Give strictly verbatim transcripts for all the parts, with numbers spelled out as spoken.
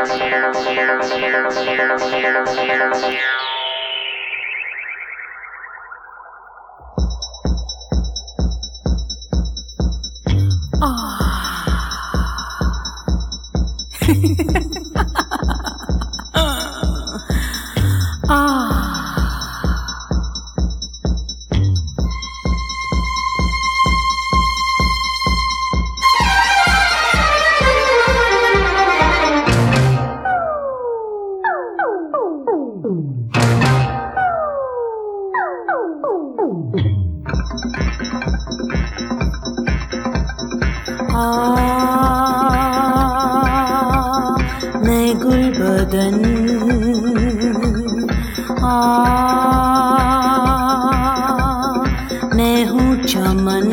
मैं गुलबदन आ मैं हूँ चमन,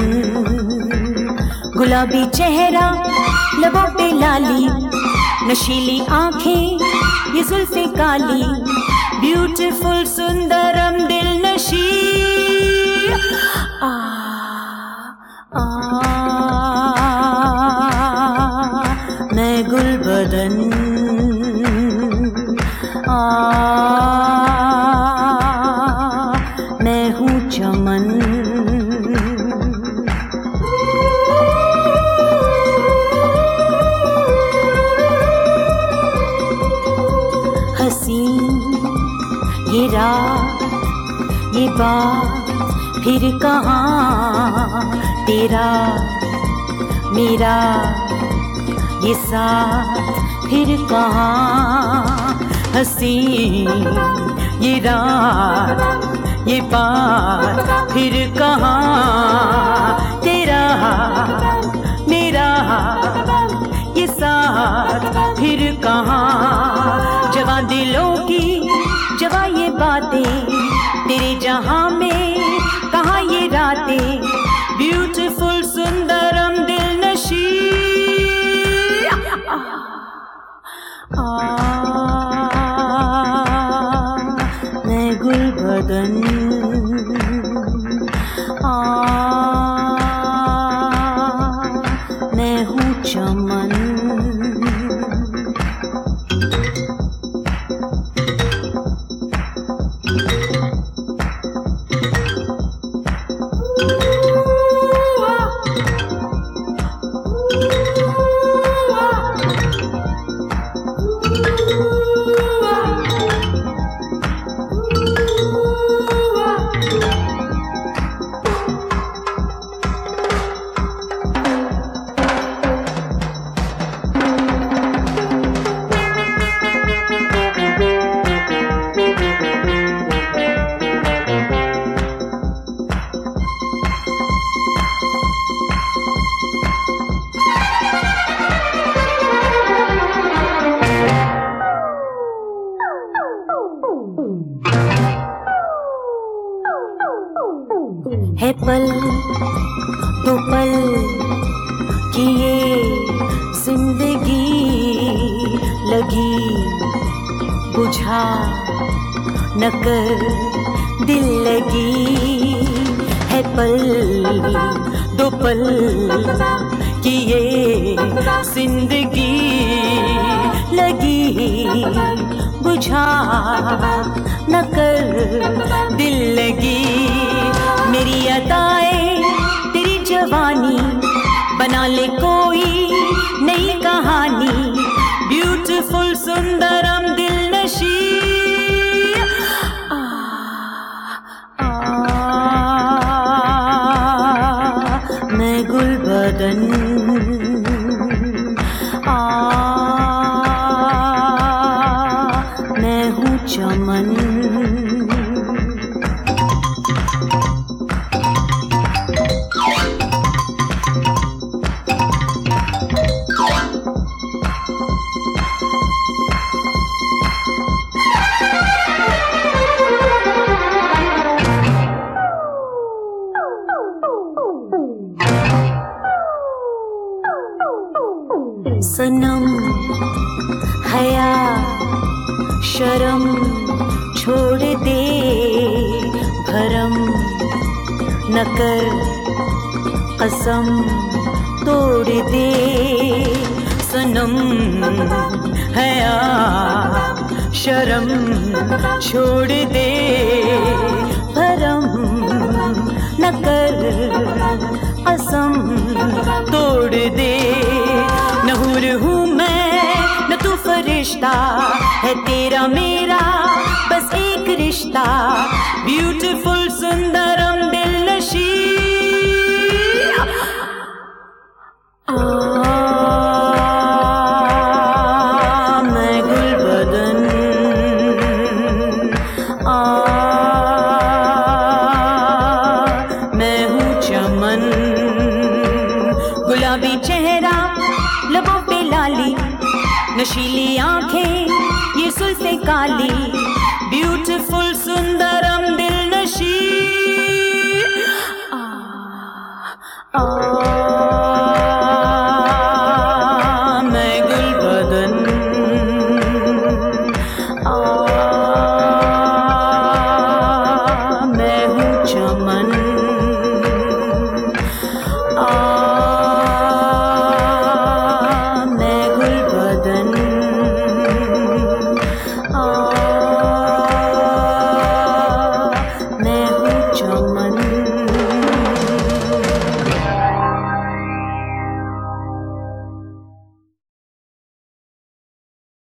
गुलाबी चेहरा लबों पे लाली, नशीली आंखें ये जुल्फे काली, ब्यूटीफुल सुंदरम दिल नशी। आ आ मैं गुलबदन आ मैं हूँ चमन। हसीन ये रात ये बात फिर कहाँ, तेरा मेरा ये साथ फिर कहाँ। हसीन ये रात ये बात फिर कहाँ, तेरा मेरा ये साथ फिर कहाँ। जवां दिलों की जवां ये बातें, तेरे जहां में कहाँ ये रातें, ब्यूटीफुल सुंदरम दिल नशी। आ, मैं गुलबदन आ मैं हूँ चमन। है पल दो पल की ये जिंदगी, लगी बुझा न कर दिल लगी। है पल दो पल की ये जिंदगी, लगी बुझा न कर दिल लगी। मेरी अदाएं तेरी जवानी, बना ले कोई नई कहानी, ब्यूटीफुल सुंदरम दिल नशी। आ, आ, मैं गुलबदन आ मैं हूँ चमन। सनम हया शर्म छोड़ दे, भरम न कर कसम तोड़ दे। सनम हया शर्म छोड़ दे, भरम न कर कसम तोड़ दे। न हूर हूँ मैं न तू फरिश्ता, है तेरा मेरा बस एक रिश्ता। ब्यूटीफुल सुंदरम दिलनशी, मैं गुल बदन, आ मैं हूँ चमन। गुलाबी चेहरा लबों पे लाली, नशीली आंखें ये सुल्फे काली। ब्यूटीफुल सुंदरम दिलनशी, आ, आ, मैं गुल बदन, आ मैं हूँ चमन। आ मैं गुल बदन, आ मैं हूँ चमन।